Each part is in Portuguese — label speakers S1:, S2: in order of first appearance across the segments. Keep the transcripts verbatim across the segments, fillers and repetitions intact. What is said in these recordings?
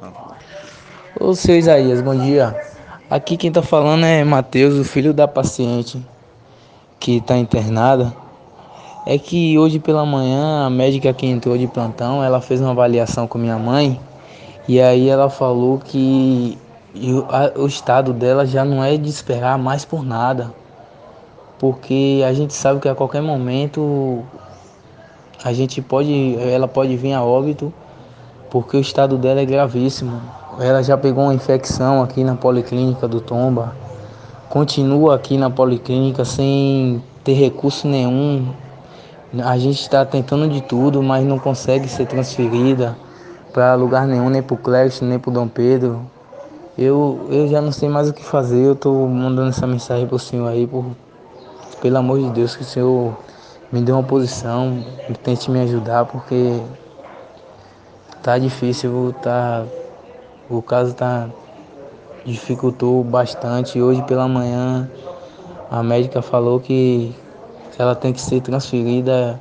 S1: Ô, seu Isaías, bom dia. Aqui quem tá falando é Matheus, o filho da paciente que tá internada. É que hoje pela manhã a médica que entrou de plantão, ela fez uma avaliação com minha mãe e aí ela falou que o a- o estado dela já não é de esperar mais por nada, porque a gente sabe que a qualquer momento a gente pode, ela pode vir a óbito, porque o estado dela é gravíssimo. Ela já pegou uma infecção aqui na Policlínica do Tomba. Continua aqui na Policlínica sem ter recurso nenhum. A gente está tentando de tudo, mas não consegue ser transferida para lugar nenhum, nem para o Clécio, nem para o Dom Pedro. Eu, eu já não sei mais o que fazer. Eu estou mandando essa mensagem para o senhor aí, por, pelo amor de Deus, que o senhor me dê uma posição, tente me ajudar, porque tá difícil, tá, o caso tá dificultou bastante. Hoje pela manhã a médica falou que ela tem que ser transferida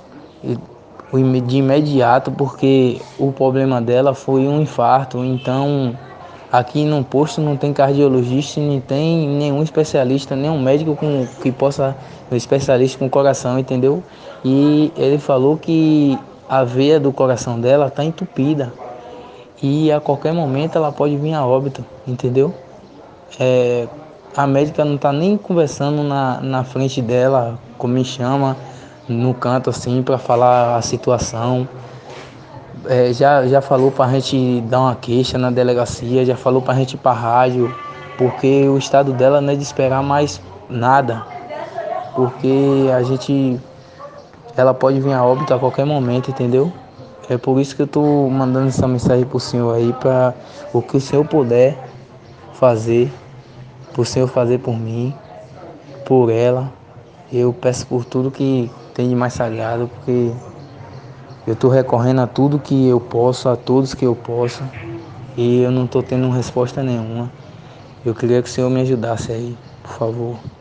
S1: de imediato, porque o problema dela foi um infarto. Então aqui no posto não tem cardiologista, nem tem nenhum especialista, nenhum médico com, que possa, um especialista com coração, entendeu? E ele falou que a veia do coração dela está entupida e a qualquer momento ela pode vir a óbito, entendeu? É, a médica não tá nem conversando na, na frente dela, como me chama, no canto assim, para falar a situação. É, já, já falou pra gente dar uma queixa na delegacia, já falou pra gente ir pra rádio, porque o estado dela não é de esperar mais nada, porque a gente, ela pode vir a óbito a qualquer momento, entendeu? É por isso que eu tô mandando essa mensagem pro senhor aí, para o que o senhor puder fazer, pro senhor fazer por mim, por ela. Eu peço por tudo que tem de mais sagrado, porque eu estou recorrendo a tudo que eu posso, a todos que eu posso, e eu não estou tendo resposta nenhuma. Eu queria que o senhor me ajudasse aí, por favor.